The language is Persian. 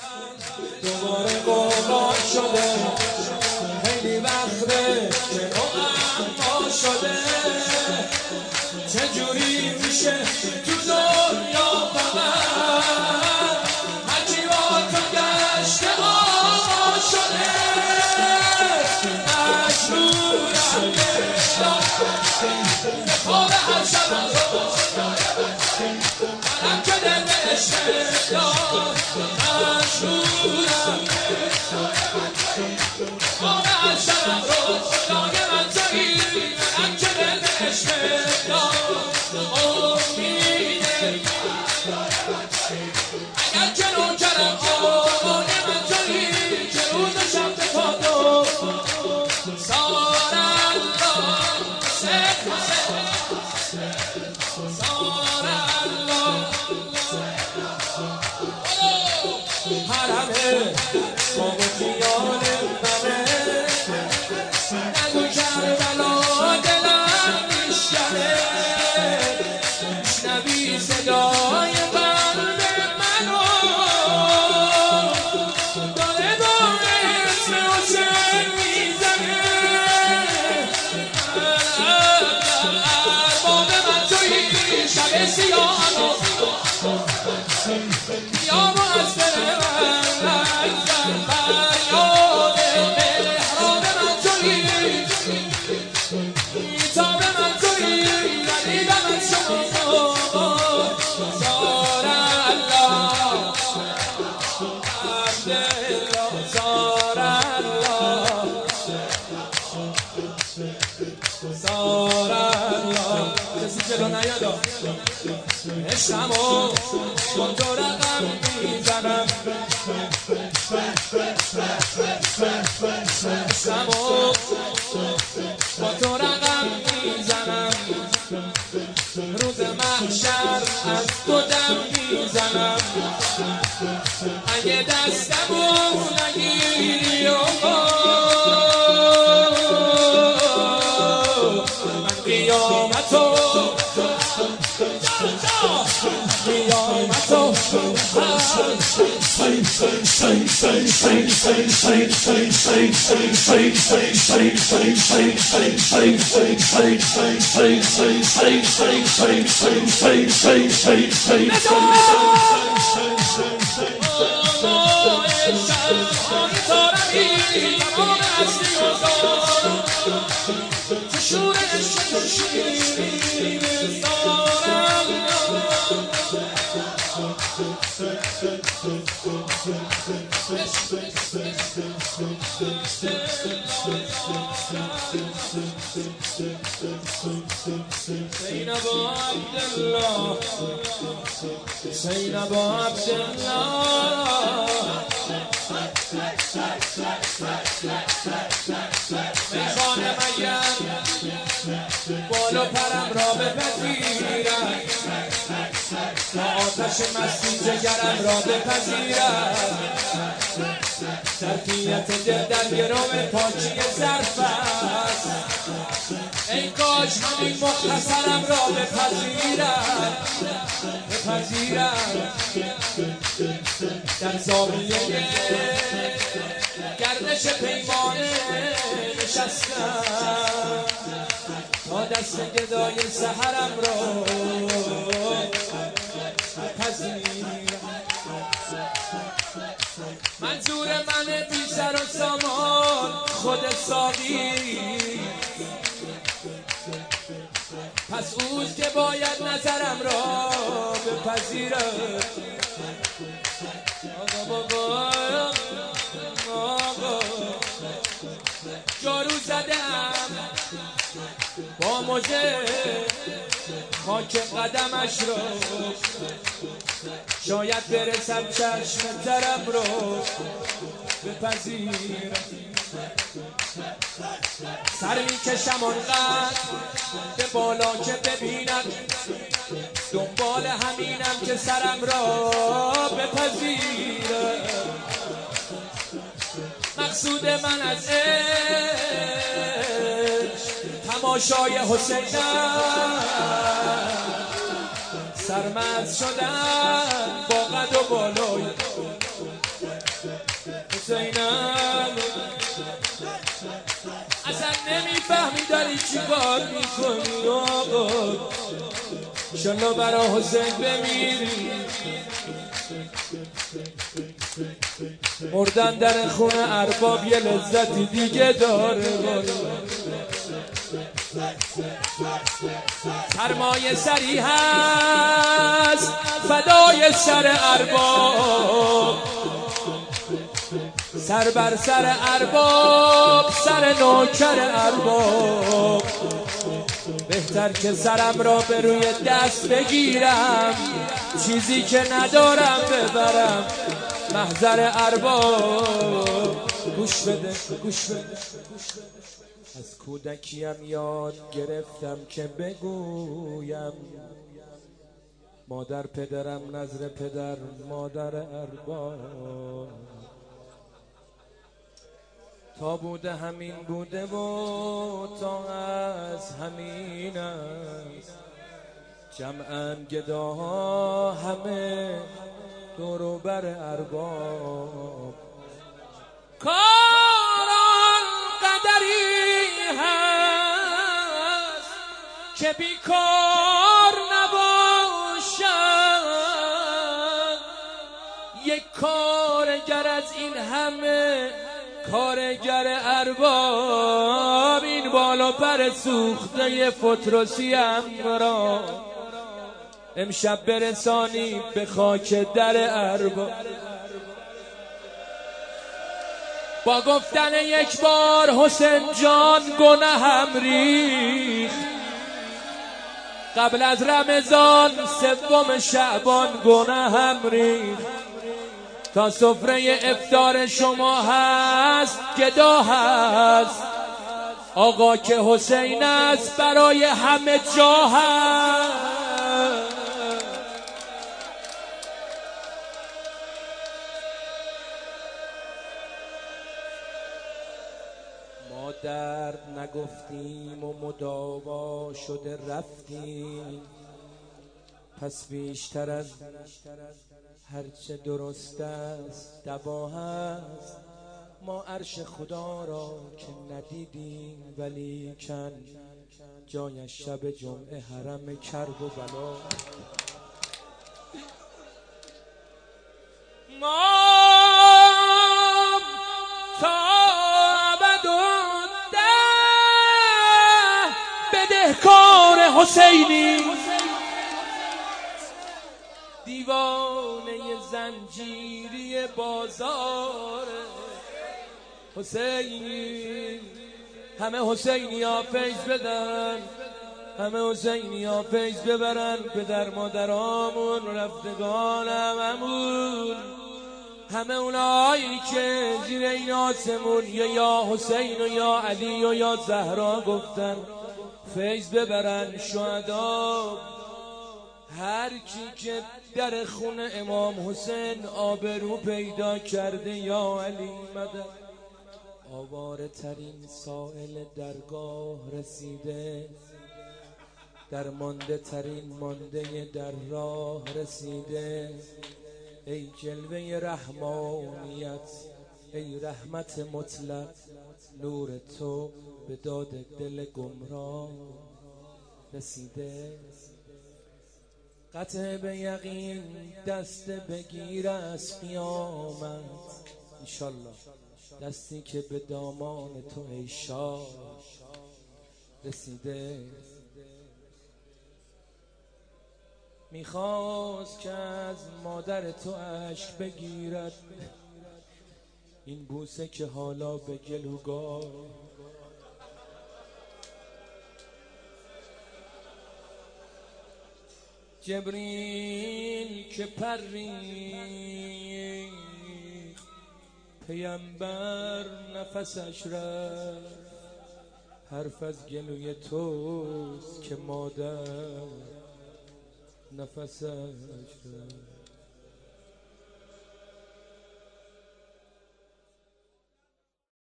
دوباره قربان شده، خیلی وقته که معما شده، چجوری میشه تو دنیا فقط هرچی با تو گشته آقا شده، مجبورم به خواب هر شبم منم که دل به عشق دار، مجبورم خواب هر شبم رویای من تویی، منم که دل به عشق دار امیده، اگر که نوکرم آقای من تویی که روز و شب به پا دو سارن حرمه با خیال همه نگو کربلا دلم میشکنه، میشنوی صدای قلب منو داره داره اسم حسین میزنه، ارباب من تویی شب سیاهمو بیا با از دل من نگذر، فریاد محراب من تویی، بیتاب من تویی، ردیب من شما زار الله عبدالله زار الله زار الله، کسی جلو نیادا عشقمو با تو رقم میزنم، عشقمو با تو رقم میزنم، روز محشر از تو دم میزنم، اگه دستمو نگیری من قیامتو قیامتو زینب عبدالله زینب عبدالله میخوانه مگر بالا پرم را بپذیرم، تا آتش مستی جگرم را بپذیرم، ترکیت دل در گرام پاکی ظرف است، ای کاش همین مختصرم را بپذیرم، در زاویه گردش پیمانه نشستم، تا دست گدای سحرم را بپذیرم، منظور من بی سر و سامان خود ساقی، پس اوست که باید نظرم را بپذیرم، آقا جارو زدم با مژه خاک قدمش رو، شاید برسم چشم ترم رو بپذیرم، سر میکشم آنقدر به بالا که ببینم، دنبال همینم که سرم را بپذیرم، مقصود من از تماشای حسینم، سرمست شدن با قد و بالای حسینم اصلا نمیفهمی داری چی کار میکنی آقا انشالله برا حسین بمیری مردن در خونه ارباب یه لذتی دیگه داره سرمایه سری هست فدای سر ارباب سر بر سر ارباب سر نوکر ارباب بهتر که سرم را به روی دست بگیرم چیزی که ندارم ببرم محضر ارباب گوش بده گوش بده از کودکیم یاد گرفتم که بگویم مادر پدرم نظر پدر مادر ارباب تا بوده همین بوده و تا از همین است جمعاً گداها همه دور بر ارباب کاران قدری هست که بیکار نباشد یک کارگر از این همه کارگر ارباب این بالا پر سوخته فتروسی را امشب برسانی به خاک در ارباب با گفتن یک بار حسین جان گناهم ریخت قبل از رمضان سوم شعبان گناهم ریخت تا سفره افطار شما هست گدا هست آقا که حسین است برای همه جا هست ما درد نگفتیم و مداوا شده رفتیم پس بیشتر از هرچه درست است دوا هست ما عرش خدا را که ندیدیم ولیکن جایش شب جمعه حرم کرب و بلا ما تا ابد بدهکار حسینی دیوانه زنجیری بازار حسین همه حسینی ها فیض بدن همه حسینی ها فیض ببرن پدر مادرامون رفتگانمون همه اونایی که زیر این آسمون یا حسین و یا علی و یا زهرا گفتن فیض ببرن شهدا هر کی که در خون امام حسین آبرو پیدا کرده یا علی مدد آواره ترین سائل درگاه رسیده درمانده ترین مانده در راه رسیده ای جلوه رحمانیت ای رحمت مطلق نور تو به داد دل گمراه رسیده قطع به یقین دست بگیر از قیامت انشالله دستی که به دامان تو ای شاه رسیده میخواست که از مادر تو اشک بگیرد این بوسه که حالا به گلوگاه جبریل که پری پیامبر نفسش رفت حرف از گلوی توست که مادر نفسش رفت